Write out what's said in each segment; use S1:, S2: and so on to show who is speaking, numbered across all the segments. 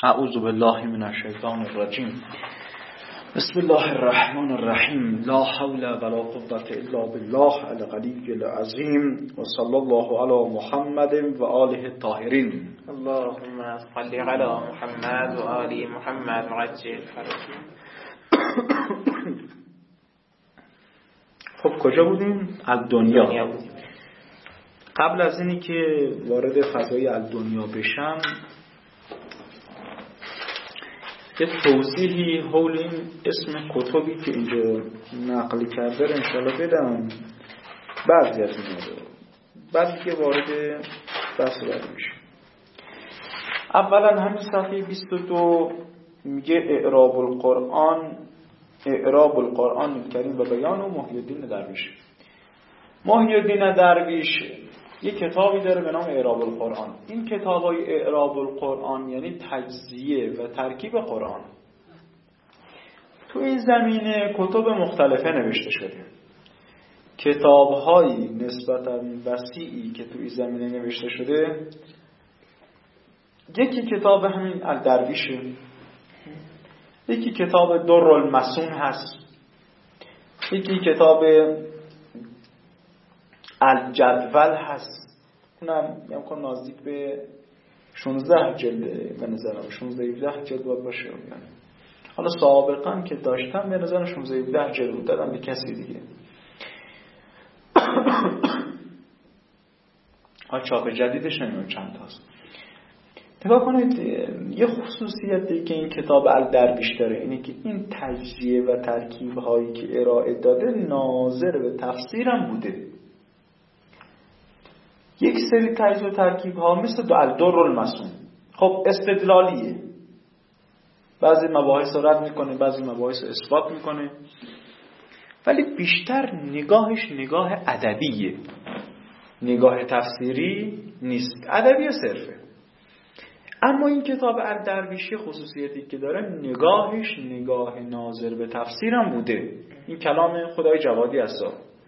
S1: اعوذ بالله من الشیطان الرجیم. بسم الله الرحمن الرحیم. لا حول ولا قوة الا بالله العلی العظیم و صلی الله علی محمد و آله الطاهرین.
S2: اللهم صل علی محمد و آل محمد وعجل فرجهم.
S1: خب کجا بودیم؟ الدنیا بودیم. قبل از اینی که وارد فضای الدنیا بشم یه توضیحی حول این اسم کتبی که اینجا نقل کرده رو انشاءالله بدم، بعضی از اینا رو، بعد که وارد بحث میشه. اولا همین صفحه 22 میگه اعراب القرآن الکریم و بیان و محی الدین درویش. محی الدین درویش یک کتابی داره به نام اعراب القرآن. این کتابای اعراب القرآن یعنی تجزیه و ترکیب قرآن. تو این زمینه کتب مختلفه نوشته شده. کتاب‌های نسبتاً وسیعی که تو این زمینه نوشته شده، یکی کتاب همین الدرویشه، یکی کتاب در المسون هست، یکی کتاب الجدول هست، اونم یعنی نزدیک به 16 جلده به نظرم، 16-17 جلد باشه. یعنی حالا سابقا که داشتم به نظرم 16-17 جلد دادم به کسی دیگه. حالا چاپ جدیدش نمیدونم چند تاست. نگاه کنید، یه خصوصیتی که این کتاب الدرویش داره اینه که این تجزیه و ترکیب هایی که ارائه داده ناظر به تفسیرم بوده. یک سری تجزیه و ترکیب ها مثل الدر المسون خب استدلالیه، بعضی مباحث رد میکنه، بعضی مباحث اثبات میکنه، ولی بیشتر نگاهش نگاه ادبیه، نگاه تفسیری نیست، ادبی صرفه. اما این کتاب الدرویشی خصوصیتی که داره نگاهش نگاه ناظر به تفسیرم بوده. این کلام خدای جوادی است.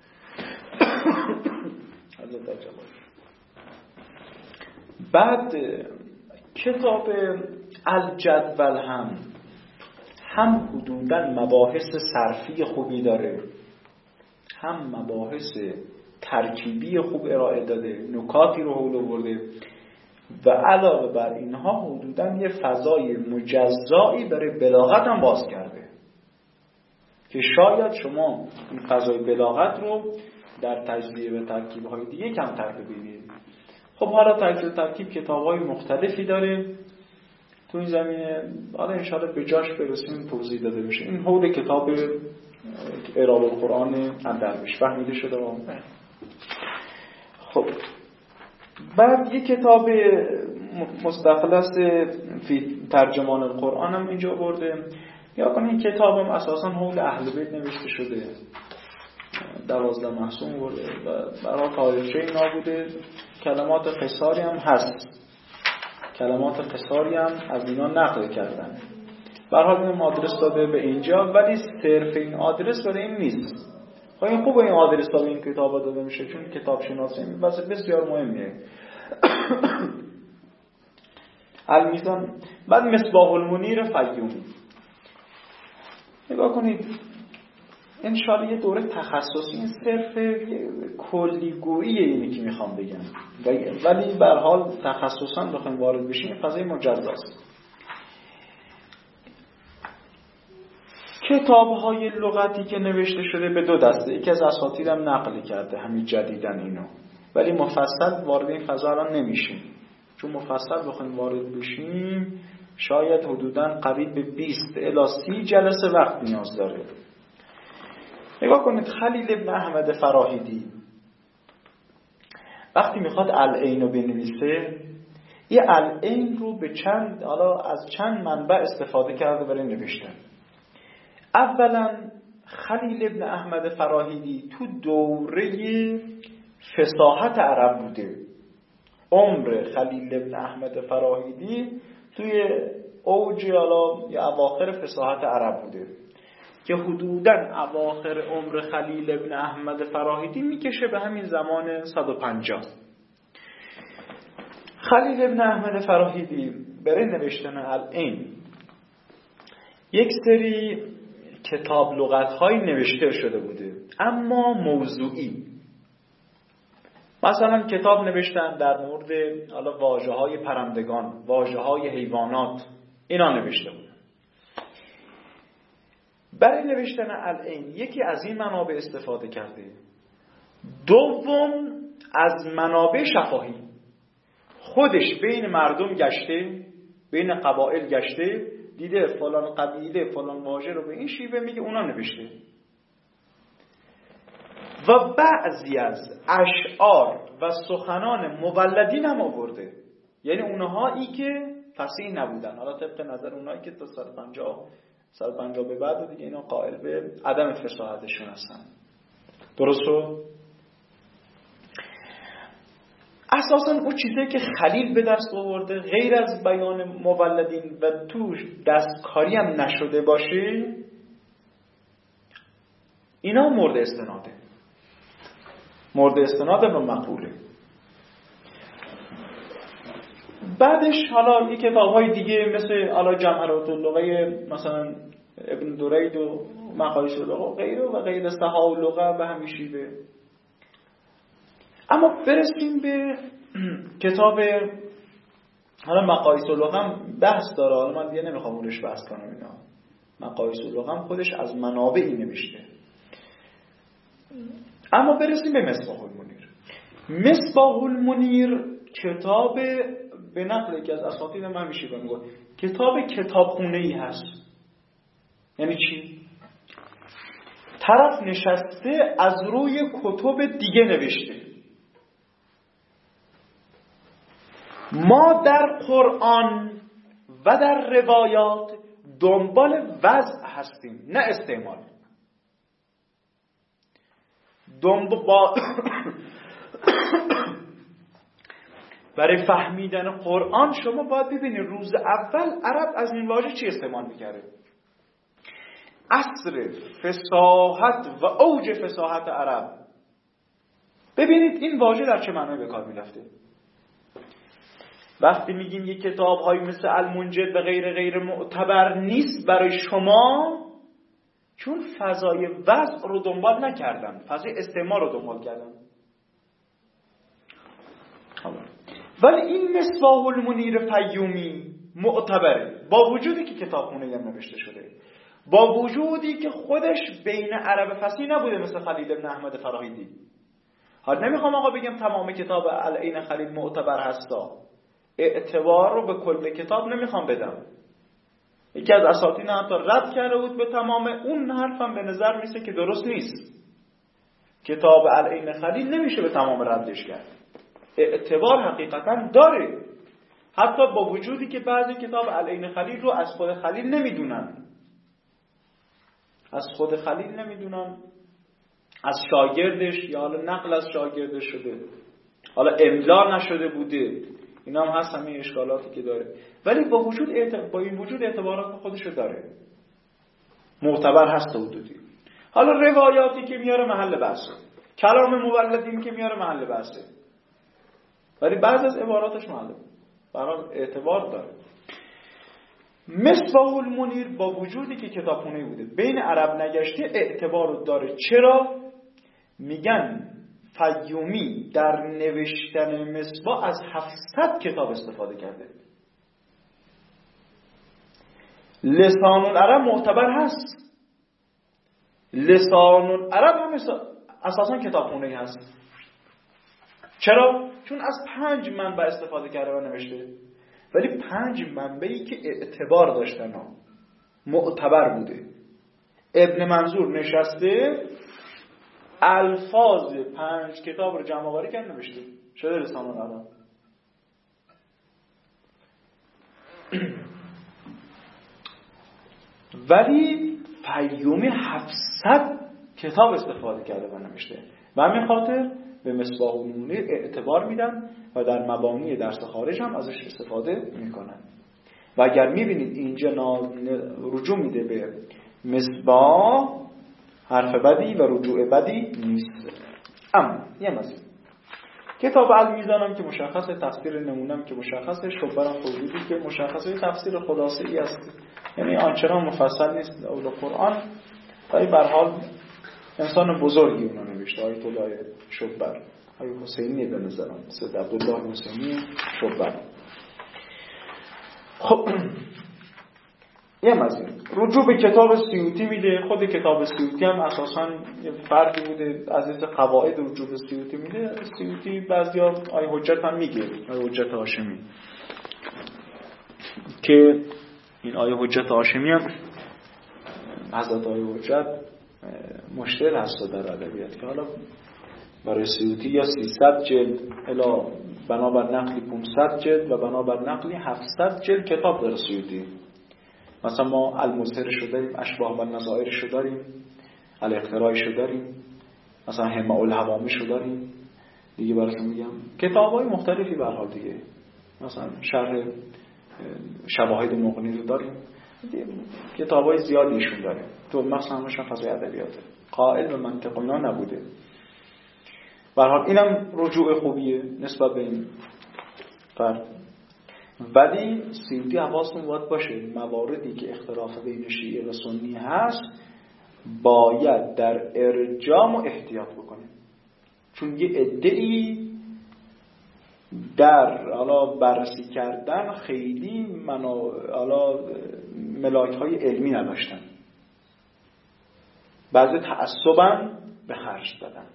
S1: بعد کتاب الجدول هم حدوداً مباحث صرفی خوبی داره، هم مباحث ترکیبی خوب ارائه داده، نکاتی رو حول آورده و علاوه بر اینها حدوداً یه فضای مجزایی برای بلاغت هم باز کرده که شاید شما این فضای بلاغت رو در تجزیه و ترکیب‌های دیگه کمتر ببینید. خب حالا تجزیه و ترکیب کتاب‌های مختلفی داره تو این زمینه، حالا انشاءالله به جاش برسیم توضیح داده بشه. این حول کتاب اعراب القرآن الدرویش فهمیده شده. خب بعد یک کتاب مستخلص فی ترجمان القرآن هم اینجا برده. یا کنید این کتاب هم اساساً حول اهل بیت نوشته شده، 12 محسوم برده و برای تاریخچه اینا بوده. کلمات قصاری هم هست، کلمات قصاری هم از اینا نقل کردن. به هر حال این آدرس داده به اینجا، ولی صرف این آدرس برای این نیست. خب این خوبه این آدرس داده این کتاب داده میشه، چون کتاب شناسی بسیار مهمیه. المیزان. بعد مصباح المنیر فیومی. نگاه کنید، انشاءالله یه دوره تخصصی، این صرف کلیگویی اینی که میخوام بگم، ولی به هر حال تخصصا بخوایم وارد بشیم فضای مجزاست. کتاب‌های لغتی که نوشته شده به دو دسته، یکی از اساطیرم نقل کرده همین جدیدن اینو، ولی مفصل وارد این فضا الان نمیشیم، چون مفصل بخوایم وارد بشیم شاید حدوداً قریب به 20 الی 30 جلسه وقت نیاز داره. نگاه کنید، خلیل ابن احمد فراهیدی وقتی میخواد العین رو بنویسه، یه العین رو به از چند منبع استفاده کرده برای نوشتن. اولا خلیل ابن احمد فراهیدی تو دوره فصاحت عرب بوده. عمر خلیل ابن احمد فراهیدی توی اوج یا اواخر فصاحت عرب بوده که حدوداً اواخر عمر خلیل ابن احمد فراهیدی میکشه به همین زمان 150. خلیل ابن احمد فراهیدی برای نوشتن العین یک سری کتاب لغت‌هایی نوشته شده بوده، اما موضوعی. مثلا کتاب نوشتن در مورد حالا واژه‌های پرندگان، واژه‌های حیوانات، اینا نوشته بودن. برای نوشتن العین یکی از این منابع استفاده کرده. دوم از منابع شفاهی. خودش بین مردم گشته، بین قبایل گشته، دیده فلان قبیله فلان واژه رو به این شیوه میگه، اونا نوشته. و بعضی از اشعار و سخنان مولدین هم آورده، یعنی اونهایی که فصیح نبودن، حالا طبق نظر اونهایی که تا 150 به بعد دیگه اینا قائل به عدم فصاحتشون هستن. درست شد؟ اساساً اون چیزی که خلیل به دست آورده غیر از بیان مولدین و توش دستکاری هم نشده باشه، اینا مورد استناده، مورد استناده و مقبوله. بعدش حالا یک کتاب‌های دیگه مثل حالا جمهرات اللغه مثلا ابن درید و مقایس اللغه و غیره و غیر صحاح اللغه به همین شیوه. اما برسیم به کتاب حالا مقایس اللغه هم بحث داره، حالا من دیگه نمیخوام اونش بحث کنم. اینا مقایس اللغه هم خودش از منابعی نوشته. اما برسیم به مصباح المنیر. مصباح المنیر کتاب به نقل یکی از اساتید من میشه میگه کتاب کتابخونه‌ای هست. یعنی چی؟ طرف نشسته از روی کتب دیگه نوشته. ما در قرآن و در روایات دنبال وضع هستیم، نه استعمال. برای فهمیدن قرآن شما باید ببینید روز اول عرب از این واژه چی استعمال میکرده. عصر فصاحت و اوج فصاحت عرب. ببینید این واژه در چه معنی به کار میرفته. وقتی میگیم یک کتاب‌هایی مثل المنجد و غیر معتبر نیست برای شما، چون فضای وضع رو دنبال نکردن، فضای استعمار رو دنبال کردن. ولی این مصباح المنیر فیومی معتبره، با وجودی که کتابخونه هم نوشته شده، با وجودی که خودش بین عرب فصیح نبوده مثل خلیل بن احمد فراهیدی. حالا نمیخوام آقا بگم تمام کتاب العین خلیل معتبر هستا، اعتبار رو به کل کتاب نمیخوام بدم. یکی از اساتید حتی رد کرده بود به تمام اون حرفم به نظر میسه که درست نیست. کتاب العین خلیل نمیشه به تمام ردش کرد، اعتبار حقیقتا داره، حتی با وجودی که بعضی کتاب العین خلیل رو از خود خلیل نمیدونن، از خود خلیل نمیدونن، از شاگردش یا حالا نقل از شاگردش شده، حالا املا نشده بوده، اینا هم هست، همه اشکالاتی که داره، ولی با این وجود اعتبارات خودشو داره، معتبر هست حدودی. حالا روایاتی که میاره محل بحثه، کلام مولدین که میاره محل بحثه، ولی بعض از عباراتش محل برای اعتبار داره. مصباح المنیر با وجودی که کتابخونه بوده بین عرب نگشته اعتبار داره. چرا؟ میگن فیومی در نوشتن مصباح از 700 کتاب استفاده کرده. لسان العرب معتبر هست، لسان العرب هم اساسا کتابخونه هست. چرا؟ چون از 5 منبع استفاده کرده و نوشته، ولی 5 منبعی که اعتبار داشتن ها، معتبر بوده. ابن منظور نشسته الفاظ 5 کتاب رو جمع آوری کرد نوشته، شده لسان العرب. ولی فیومی 700 کتاب استفاده کرده و نوشته و همین خاطر به مصباح المنیر اعتبار میدن و در مبانی درس خارج هم ازش استفاده میکنن. و اگر میبینید اینجا رجوع میده به مصباح، حرف بدی و رجوع بدی نیست. اما یه مسئله کتاب المیزانم که مشخصه، تفسیر نمونم که مشخصه، شبرم توضیحی که مشخصه، تفسیر خلاصه‌ای است، یعنی آنچنان مفصل نیست اول قرآن، ولی به هر حال انسان بزرگی اونو نوشته، آیت الله شبر، آیه حسینی به نظرم، سید عبدالله حسینی شبر. خب یه مزید رجوع به کتاب سیوطی میده. خود کتاب سیوطی هم اساساً یه فردی بوده از این قواعد رجوع به سیوطی میده. سیوطی بعضیا آیه حجت هم میگه، آیه حجت هاشمی، که این آیه حجت هاشمی هم حضرت آیه حجت مشتهر هست در ادبیات، که حالا برای سیوطی یا 300 جلد الی بنابر نقلی 500 جلد و بنابر نقلی 700 جلد کتاب داره سیوطی. مثلا ما المظهرشو داریم، اشباح و نظائرشو داریم، الاختراعشو داریم، مثلا همه الهوامشو داریم دیگه، براتون میگم کتابای مختلفی به هر حال دیگه، مثلا شرح شواهد مغنی رو داریم، کتابای زیادیشون داریم تو مثلا همشون فضای ادبیاته، قائل به منطق اینا نبوده. به هر حال اینم رجوع خوبیه نسبت به این فرد. ولی سیوطی حواستون باید باشه مواردی که اختلاف بین شیعه و سنی هست باید در ارجام و احتیاط بکنیم، چون یه عده‌ای در حالا بررسی کردن خیلی حالا ملاک‌های علمی نداشتن، بعضی تعصباً به خرج دادن.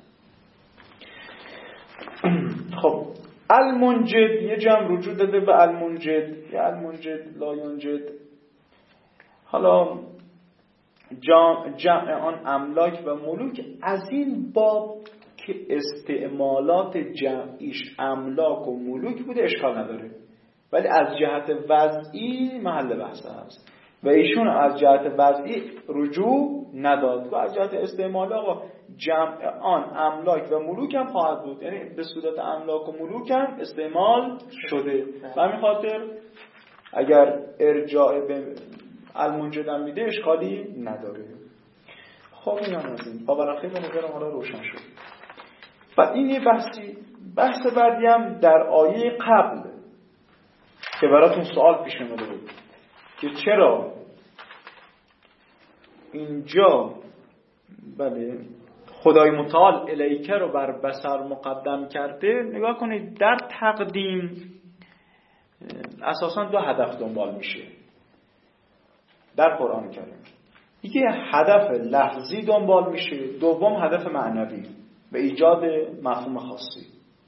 S1: خب المنجد یه جمع رجوع داده به المنجد یا المنجد لا ینجد. حالا جمع آن املاک و ملوک از این باب که استعمالات جمعیش املاک و ملوک بوده اشکال نداره، ولی از جهت وضعی محل بحث هست و ایشون از جهت وضعی رجوع نداد و از جهت استعمال آقا جمع آن املاک و ملوک هم خواهد بود، یعنی به صورت املاک و ملوک هم استعمال شده. و همین خاطر اگر ارجاع به المنجد هم میده اشکالی نداره. خب این هم از این باورخی به نظرم حالا روشن شد. و این یه بحث بعدی هم در آیه قبل که براتون سوال پیش اومده بود که چرا اینجا بله خدای متعال الیکه رو بر بصر مقدم کرده. نگاه کنید در تقدیم اساساً دو هدف دنبال میشه در قرآن کریم. یکی هدف لفظی دنبال میشه، دوم هدف معنوی به ایجاد مفهوم خاصی.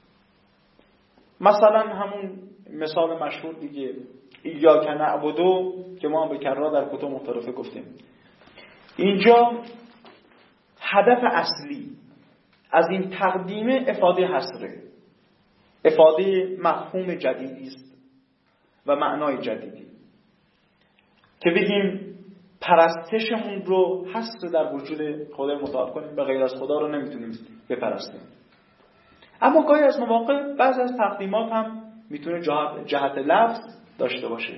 S1: مثلا همون مثال مشهور دیگه ایاک نعبدو که ما به کررا در کتب مختلفه گفتیم. اینجا هدف اصلی از این تقدیمه افاده حصره، افاده مفهوم جدیدی است و معنای جدیدی که بگیم پرستشمون رو حصر در وجود خدای متعال کنیم و غیر از خدا رو نمیتونیم بپرستیم. اما گاهی از مواقع بعضی از تقدیمات هم میتونه جهت لفظ داشته باشه.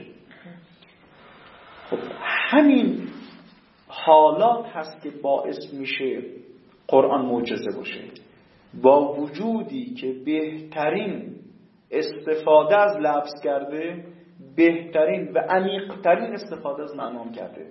S1: خب همین حالات هست که باعث میشه قرآن معجزه باشه، با وجودی که بهترین استفاده از لفظ کرده، بهترین و عمیق‌ترین استفاده از معنام کرده.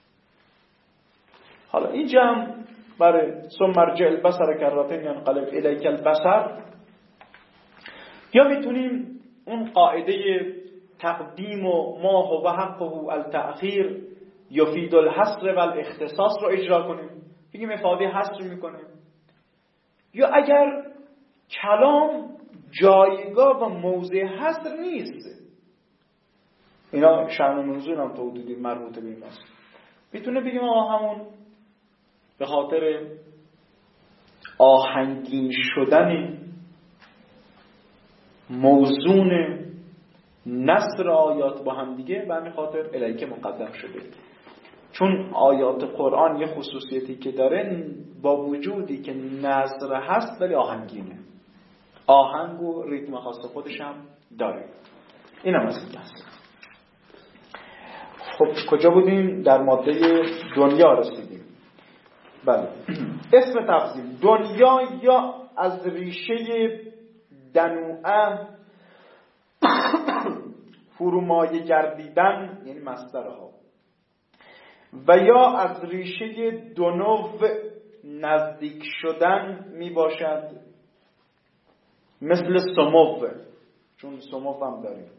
S1: حالا این جمع برای ثم ارجع البصر کرتین ینقلب الیک البصر، یا میتونیم اون قاعده تقدیم و ما هو حقه التأخیر یفید الحصر و الاختصاص رو اجرا کنیم، بگیم افاده حصر میکنه. یا اگر کلام جایگاه و موضع حصر نیست، اینا شأن و نزول هم تو حدودی مربوط به این است، میتونه بگیم آقا همون به خاطر آهنگین شدن موزون نصر آیات با هم دیگه به همین خاطر الیکه مقدم شده. چون آیات قرآن یه خصوصیتی که داره با وجودی که نصر هست ولی آهنگینه، آهنگ و ریتم خاص خودش هم داره. این هم از این بحث. خب کجا بودیم؟ در ماده دنیا رسیدیم. بله اسم تفضیل دنیا یا از ریشه دنوعه فرومایه گردیدن یعنی مصدرها، و یا از ریشه دنو نزدیک شدن می باشد، مثل سمو، چون سمو هم داریم.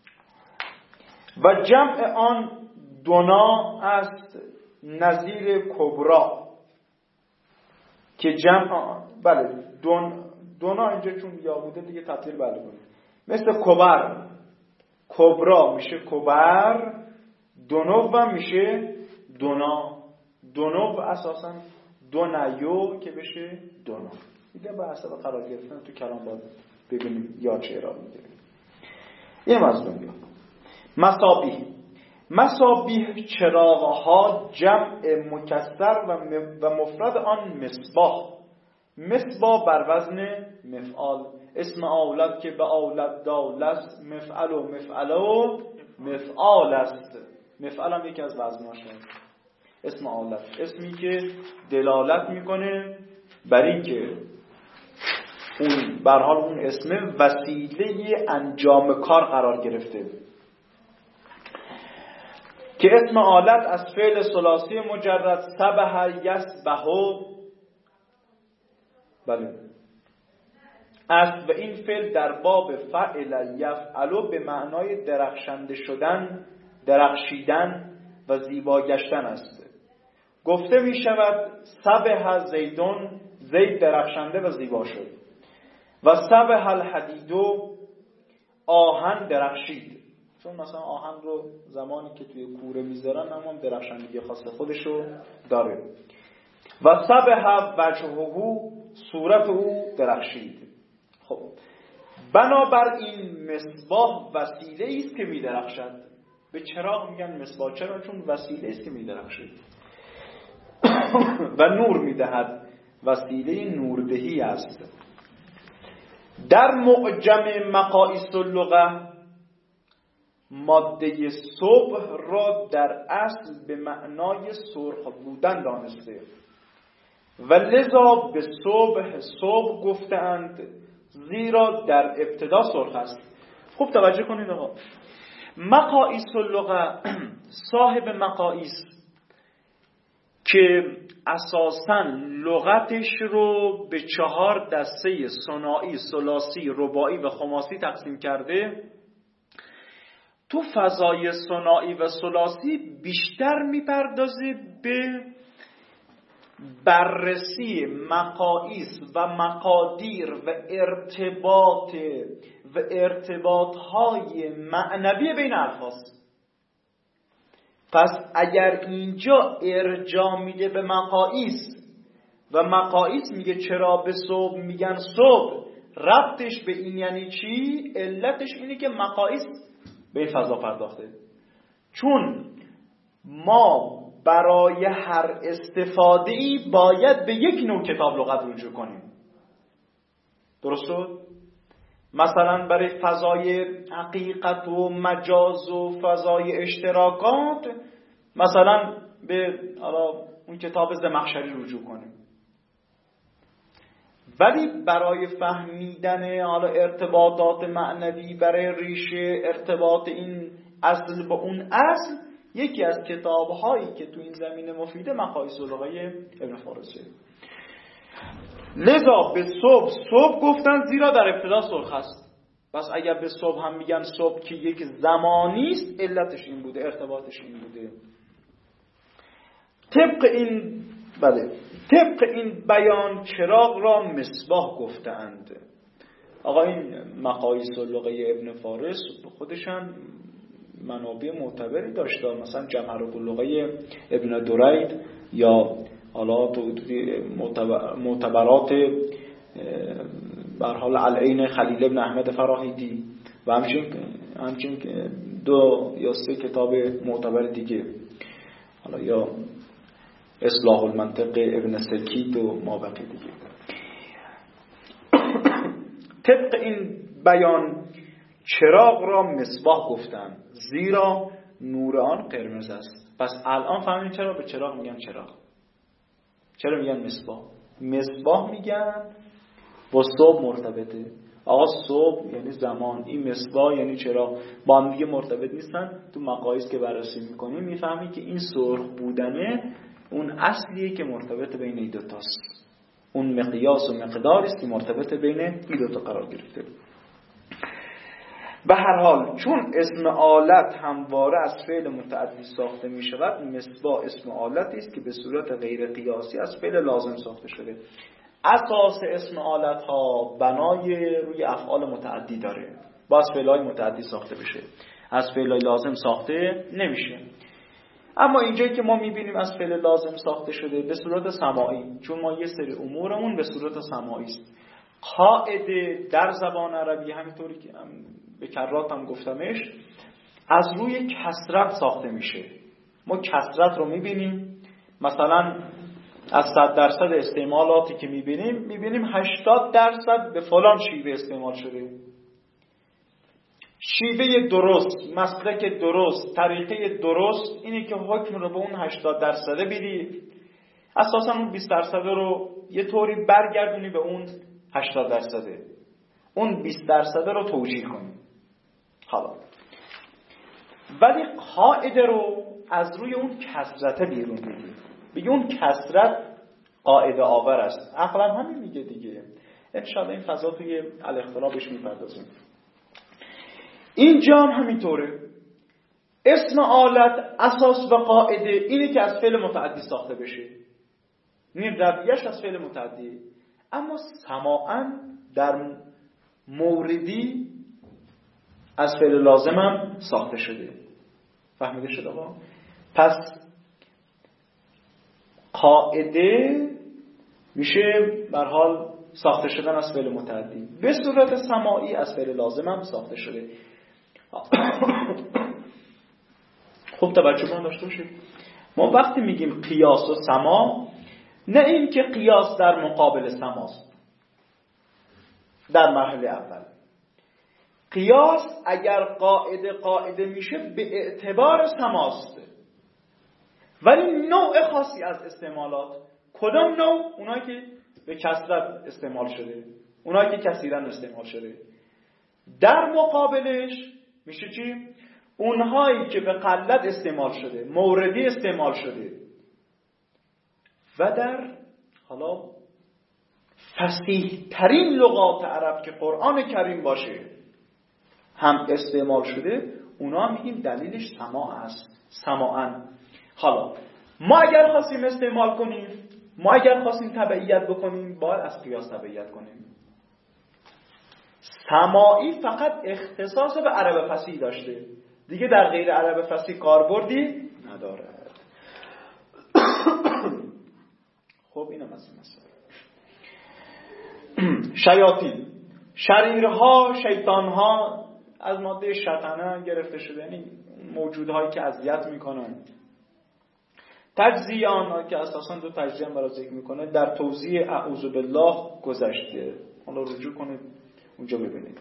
S1: و جمع آن دونا است نظیر کبرا که جمع بله دونا اینجا چون یا بوده دیگه تبدیل بله بود، مثل کبر، کبرا میشه کبر، دونو هم میشه دونا. دونو اساسا دونایو که بشه دونا. دیگه به حسب قرار گرفتن تو کلام باید ببینیم یا چه را میگیریم. این از دنیا. مصابیح چراغها جمع مکسر و مفرد آن مصباح. مصباح بر وزن مفعال، اسم آولد که به آولد دال است، مفعل و مفعال است. مفعل هم یکی از وزناش هست. اسم آولد اسمی که دلالت میکنه بر این که اون به هر حال اون اسم وسیله انجام کار قرار گرفته، که اسم آلت از فعل ثلاثی مجرد سبح یسبحو بله است، و این فعل در باب فعل یفعلو به معنای درخشنده شدن، درخشیدن و زیبا گشتن است. گفته می شود سبح زیدون، زید درخشنده و زیبا شد، و سبح الحدیدو، آهن درخشید. چون مثلا آهن رو زمانی که توی کوره میذارن هم درخشندگی خاص خودشو داره. و سبح وجهه، صورت او درخشید. خب بنابراین مصباح وسیله است که میدرخشد. به چراغ میگن مصباح، چرا؟ چون وسیله است که میدرخشد و نور میدهد، وسیله نوردهی است. در معجم مقاییس اللغه ماده صبح را در اصل به معنای سرخ بودن دانسته و لذا به صبح گفتند، زیرا در ابتدا سرخ است. خوب توجه کنید آقا، مقاییس اللغه صاحب مقاییس که اساساً لغتش رو به 4 دسته ثنایی، ثلاثی، رباعی و خماسی تقسیم کرده، تو فضای ثنایی و ثلاثی بیشتر میپردازه به بررسی مقاییس و مقادیر و ارتباطهای معنوی بین الفاظ. پس اگر اینجا ارجاع میده به مقاییس و مقاییس میگه چرا به صبح میگن صبح، ربطش به این یعنی چی؟ علتش اینه که مقاییس به این فضا پرداخته. چون ما برای هر استفاده‌ای باید به یک نوع کتاب لغت رجوع کنیم. درست شد؟ مثلا برای فضای حقیقت و مجاز و فضای اشتراکات مثلا به اون کتاب زمخشری رجوع کنیم. ولی برای فهمیدن ارتباطات معنوی، برای ریشه ارتباط این اصل با اون اصل، یکی از کتاب‌هایی که تو این زمینه مفیده مقاییس اللغه ابن فارسه. لذا به صبح گفتن زیرا در ابتدا سرخ است. پس اگر به صبح هم میگن صبح که یک زمانی است، علتش این بوده، ارتباطش این بوده. طبق این بیان چراغ را مصباح گفتند. آقا این مقاییس اللغه ابن فارس خودشان منابع معتبری داشته، مثلا جمهرات اللغه ابن درید یا حالا معتبرات به هر حال العین خلیل ابن احمد فراهیدی و همچنین 2 یا 3 کتاب معتبر دیگه، حالا یا اصلاح المنطق ابن سکیت و مابقی دیگه. طبق این بیان چراغ را مصباح گفتن، زیرا نور آن قرمز است. پس الان فهمید چرا به چراغ میگن چراغ، چرا میگن مصباح. مصباح میگن با صبح مرتبطه. آقا صبح یعنی زمان، این مصباح یعنی چرا، با هم دیگه مرتبط نیستن. تو مقایس که بررسی میکنیم میفهمی که این سرخ بودنه اون اصلیه که مرتبط بین این دوتاست، اون مقیاس و مقداری است که مرتبط بین این دوتا قرار گرفته. به هر حال چون اسم آلت همواره از فعل متعدی ساخته می شود، مصباح اسم آلتی است که به صورت غیر قیاسی از فعل لازم ساخته شده. اساس اسم آلت ها بنای روی افعال متعدی داره، با از فعلای متعدی ساخته بشه، از فعلای لازم ساخته نمیشه. اما اینجایی که ما میبینیم از فعل لازم ساخته شده به صورت سماعی، چون ما یه سری امورمون به صورت سماعی است. قاعده در زبان عربی همینطوری که به کرات هم گفتمش از روی کسرت ساخته میشه. ما کسرت رو میبینیم، مثلا از 100% استعمالاتی که میبینیم 80% به فلان شیوه استعمال شده. شیوه درست، مسلک درست، طریقه درست اینه که حکم رو به اون 80% بدی، اساسا اون 20% رو یه طوری برگردونی به اون 80%، اون 20% رو توجیه کنی. حالا ولی قاعده رو از روی اون کسرت بیرون بگی، بگی اون کسرت قاعده آور است. عقلا همین میگه دیگه. انشاءالله این فضا توی الاختلاف بهش میپردازیم. اینجا هم همینطوره. اسم آلت اساس و قاعده اینه که از فعل متعدی ساخته بشه، این رویش از فعل متعدی. اما سماعاً در موردی از فعل لازم هم ساخته شده. فهمیده شد آقا؟ پس قاعده میشه به حال ساخته شدن از فعل متعدی، به صورت سماعی از فعل لازم هم ساخته شده. خوب توجه ما داشته باشید. ما وقتی میگیم قیاس و سماع، نه این که قیاس در مقابل سماست. در مرحله اول قیاس اگر قاعده میشه به اعتبار سماست، ولی نوع خاصی از استعمالات. کدام نوع؟ اونایی که به کثرت استعمال شده، اونایی که کثیرا استعمال شده. در مقابلش میشه چی؟ اونهایی که به قلت استعمال شده، موردی استعمال شده و در حالا فصیح ترین لغات عرب که قرآن کریم باشه هم استعمال شده، اونا میگیم دلیلش سماع است، سماعاً. حالا ما اگر خواستیم استعمال کنیم، ما اگر خواستیم تبعیت بکنیم، باید از قیاس تبعیت کنیم. سماعی فقط اختصاص به عرب فصیح داشته، دیگه در غیر عرب فصیح کاربردی نداره. خب اینم از این مسئله. شیاطین، شریرها، شیطانها از ماده شطنه گرفته شده، یعنی موجودهایی که اذیت میکنن. تجزیه آنها که اساساً دو تجزیه هم برای ذکر میکنه در توضیح اعوذ بالله گذشته، حالا رجوع کنید اونجا ببینید.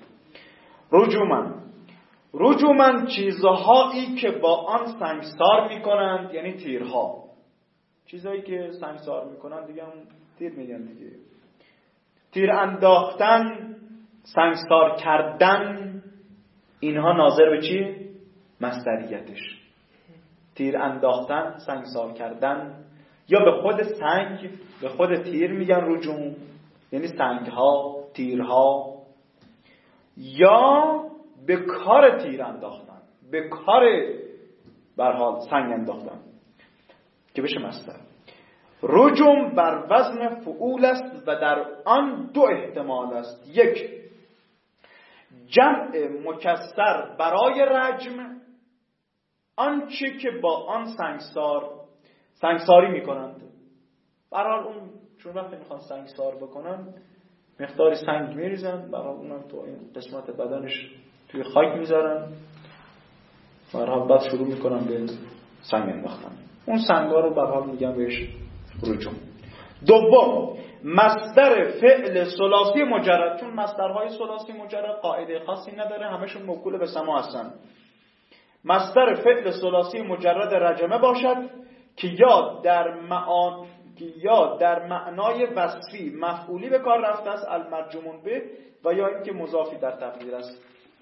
S1: رجومن چیزهایی که با آن سنگسار میکنند، یعنی تیرها. چیزهایی که سنگسار میکنند دیگه هم تیر میگن دیگه. تیر انداختن، سنگسار کردن، اینها ناظر به چی؟ مصدریتش. تیر انداختن، سنگسار کردن، یا به خود سنگ، به خود تیر میگن رجوم، یعنی سنگها، تیرها، یا به کار تیر انداختن، به کار برحال سنگ انداختن که بشه مصدر. رجوم بر وزن فعول است و در آن دو احتمال است. یک، جمع مکسر برای رجم، آنچه که با آن سنگساری میکنند. برحال اون چون وقتی میخوان سنگسار بکنن مقداری سنگ میریزن، برحال اونم تو این قسمت بدنش توی خاک میذارن، برحال بعد شروع میکنن به سنگ انداختن. اون سنگا رو برحال میگن بهش رجوم. دوم، مصدر فعل ثلاثی مجرد، چون مصدرهای ثلاثی مجرد قاعده خاصی نداره، همشون موکول به سما هستن. مصدر فعل ثلاثی مجرد رجمه باشد که یا در که یا در معنای وصفی مفعولی به کار رفته است المرجوم به، و یا اینکه مضافی در تقدیر است.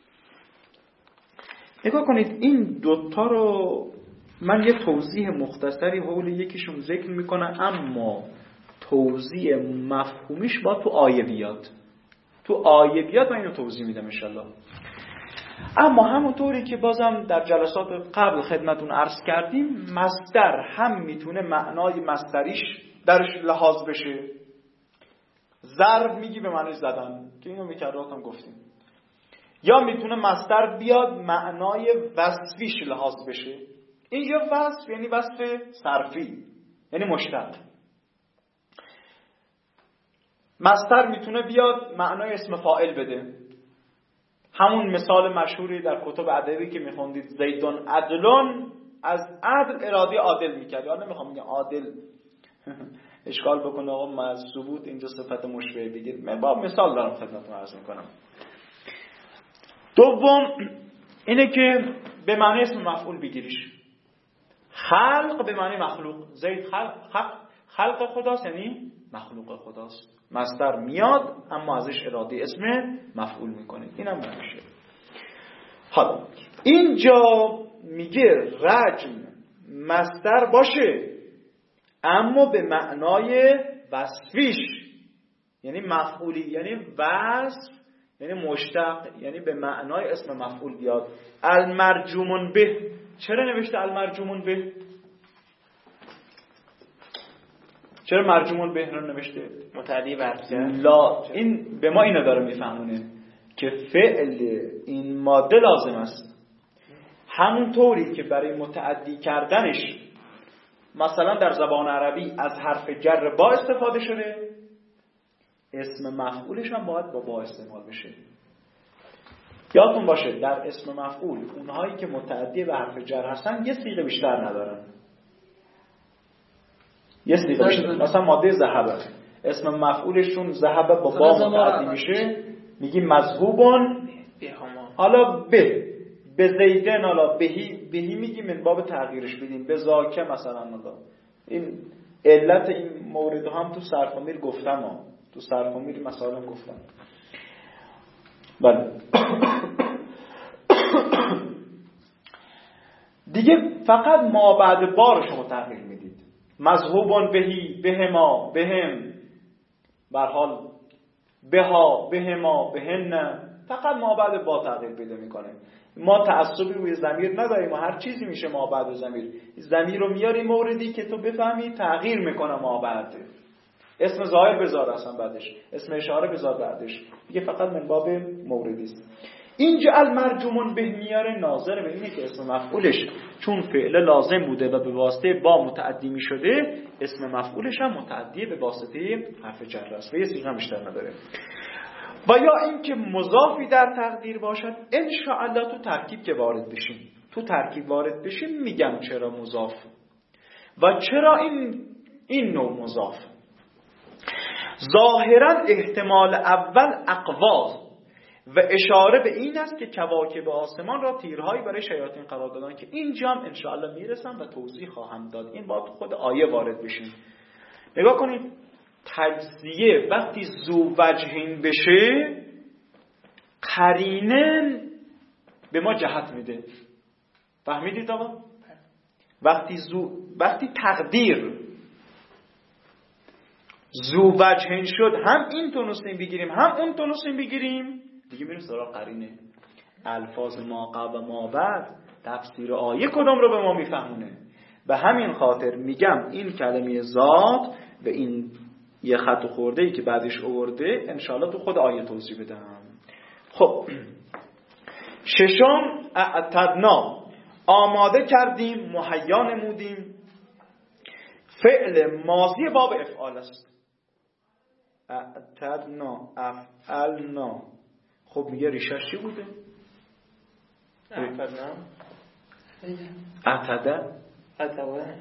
S1: نگاه کنید این دوتا رو من یه توضیح مختصری حول یکیشون ذکر میکنم، اما توضیح مفهومیش با تو آیه بیاد. تو آیه بیاد من اینو توضیح میدم انشالله. اما همونطوری که بازم در جلسات قبل خدمتون عرض کردیم، مصدر هم میتونه معنای مصدریش درش لحاظ بشه. ضرب میگی به معنی زدن که اینو میکرداتم گفتیم، یا میتونه مصدر بیاد معنای وصفیش لحاظ بشه. اینجا وصف یعنی وصف صرفی، یعنی مشتق. مصدر میتونه بیاد معنای اسم فاعل بده. همون مثال مشهوری در کتب ادبی که میخوندید، زیدون عدلون، از عدل اراده عادل میکرد. یا نمیخوام بگم عادل اشکال بکنه آقا ما از ثبوت اینجا صفت مشبه بگید، من با مثال دارم خدمتتون عرض میکنم. دوم اینه که به معنی اسم مفعول بگیریش. خلق به معنی مخلوق. زید خلق خداست، یعنی مخلوق خداست. مصدر میاد اما ازش اراده اسم مفعول میکنه. اینم نمیشه. حالا اینجا میگه رجم مصدر باشه اما به معنای وصفیش، یعنی مفعولی، یعنی وصف، یعنی مشتق، یعنی به معنای اسم مفعول بیاد. المرجوم به، چرا نوشته المرجوم به؟ چرا مرجوم به رو نوشته؟
S2: متعدی برد.
S1: لا، این به ما اینو داره میفهمونه که فعل این ماده لازم است. همونطوری که برای متعدی کردنش مثلا در زبان عربی از حرف جر با استفاده شده، اسم مفعولش هم باید با با استعمال بشه. یادتون باشه در اسم مفعول اونهایی که متعدی به حرف جر هستن یه صیغه بیشتر ندارن. یه صیغه بیشتر. مثلا ماده ذهب، اسم مفعولشون ذهب با با متعدی میشه، میگیم مذهوبون، حالا به زیدن، حالا بهی میگیم من باب تغییرش بدیم، به زاکه مثلا. این علت این مورد هم تو صرف و میر گفتم، تو صرف و میر مثلا گفتم. بله دیگه فقط ما بعد با رو شما تغییر میدید. مذهوبان بهی، بهما، بهم، برحال بها، بهما، بهن، فقط ما بعد با تغییر پیدا میکنه. ما تعصبی روی ضمیر نداریم، ما هر چیزی میشه ما بعد ضمیر. ضمیر رو میاری موردی که تو بفهمی تغییر میکنه ما بعد. اسم ظاهر بذار اصلا بعدش، اسم اشاره بذار بعدش، دیگه فقط من باب موردی است. اینجا المرجوم به میاره ناظر به اینه که اسم مفعولش چون فعل لازم بوده و به واسطه با متعدی می شده، اسم مفعولش هم متعدی به واسطه حرف جر است و یه صیغه بیشتر نداره. و یا اینکه مضافی در تقدیر باشد. ان شاء الله تو ترکیب که وارد بشیم میگم چرا مضاف و چرا این نوع مضاف. ظاهرا احتمال اول اقوا و اشاره به این است که کواکب آسمان را تیرهایی برای شیاطین قرار دادن، که اینجا هم انشاءالله میرسم و توضیح خواهم داد. این باید خود آیه وارد بشیم. نگاه کنید، تجزیه وقتی ذو وجهین بشه قرینه به ما جهت میده. فهمیدید آقا؟ وقتی تقدیر ذو وجهین شد، هم این تونستیم بگیریم هم اون تونستیم بگیریم، دیگه میریم سراغ قرینه. الفاظ ما قبل و ما بعد تفسیر آیه کدام رو به ما میفهمونه. به همین خاطر میگم این کلمه ذات و این یه خط خورده ای که بعدش آورده انشاءالله تو خود آیه توضیح بدم. خب ششم، اعتدنا، آماده کردیم، مهیا نمودیم. فعل ماضی باب افعال است. اعتدنا، افعلنا. خب میگه ریشش چی بوده؟
S2: اعتدنا،
S1: اعتده،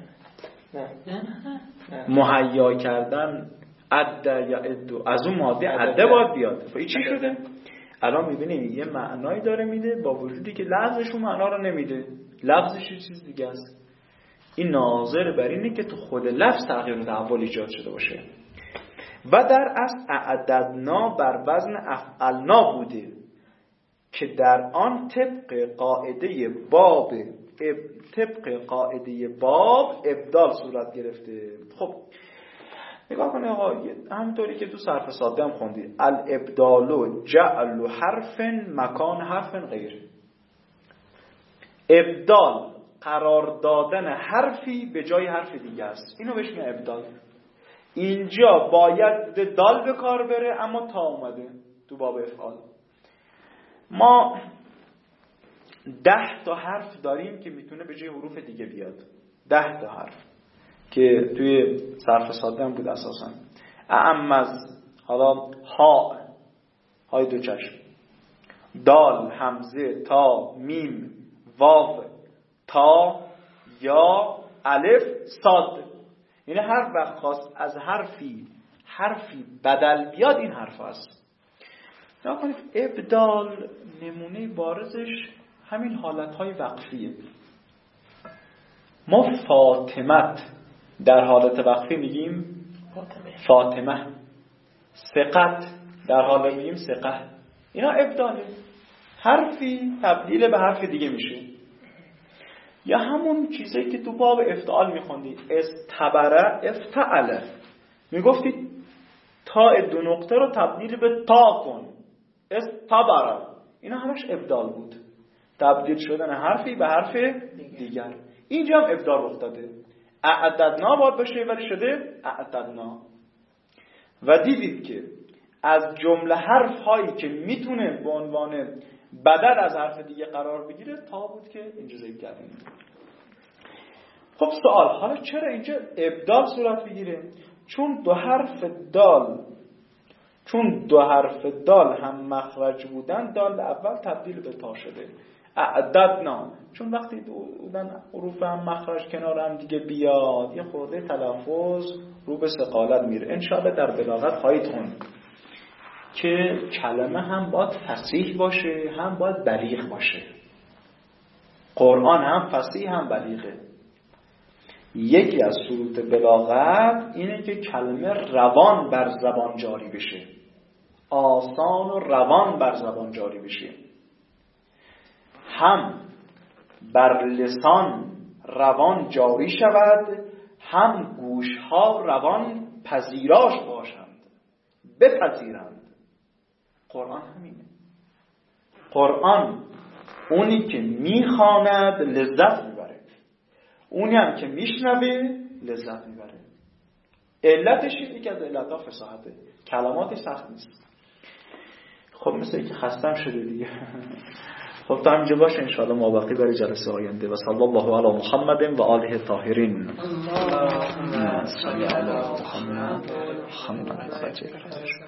S1: مهیا کردن، عده یا ادو، از اون ماده عده باید بیاد. این چی شده؟ الان میبینیم یه معنایی داره میده با وجودی که لفظش اون معنا رو نمیده. لفظش یه چیز دیگه است. این ناظر بر اینه که تو خود لفظ تغییر و تحول ایجاد شده باشه. و در اصل اعددنا بر وزن افعلنا بوده که در آن طبق قاعده باب ابدال صورت گرفته. خب نگاه کنه آقا، همونطوری که تو صرف ساده هم خوندی، الابدال جعل حرف مکان حرف غیر. ابدال قرار دادن حرفی به جای حرف دیگه است، اینو بهش میگن ابدال. اینجا باید دال به کار بره اما تا اومده تو باب افعال. ما 10 تا حرف داریم که میتونه به جای حروف دیگه بیاد. 10 تا حرف که توی صرف ساده هم بود اساسا. اعمز، حالا ها، های دو چشم، دال، همزه، تا، میم، واو، تا، یا، الف، صاد. یعنی هر وقت خواست از حرفی بدل بیاد این حرف هست. نگاه کنید ابدال نمونه بارزش همین حالتهای وقفیه. ما فاطمت در حالت وقفی میگیم فاطمه، ثقت در حالت میگیم ثقه. اینا ابداله، حرفی تبدیل به حرف دیگه میشه. یا همون چیزایی که تو باب افتعال میخوندی، استبره افتعله، میگفتی تا 2 نقطه رو تبدیل به تا کن، استبره. اینا همش ابدال بود، تبدیل شدن حرفی به حرف دیگر. اینجا هم ابدال رخ داده. اعددنا باید باشه ولی شده اعددنا. و دیدید که از جمله حرف هایی که میتونه به عنوان بدل از حرف دیگه قرار بگیره تا بود که اینجا ذکر کردیم. خب سوال، حالا چرا اینجا ابدال صورت بگیره؟ چون دو حرف دال هم مخرج بودن، دال اول تبدیل به تا شده. اعددنا چون وقتی بودن حروف هم مخرج کنار هم دیگه بیاد یه خورده تلفظ رو به ثقالت میره. انشاءالله در بلاغت خواهید خوند که کلمه هم باید فصیح باشه هم باید بلیغ باشه. قرآن هم فصیح هم بلیغه. یکی از شروط بلاغت اینه که کلمه روان بر زبان جاری بشه، آسان و روان بر زبان جاری بشه، هم بر لسان روان جاری شود، هم گوشها روان پذیراش باشند، بپذیرند. قرآن همینه. قرآن اونی که میخواند لذت میبره، اونی هم که میشنوه لذت میبره. علتش یکی از علتها فصاحته، کلماتش سخت نیست. خب مثل اینکه خستم شده دیگه. خب تا همینجا باشه انشاءالله مابقی برای جلسه آینده. و صلی الله علی محمد و آله الطاهرین. اللهم صل علی محمد.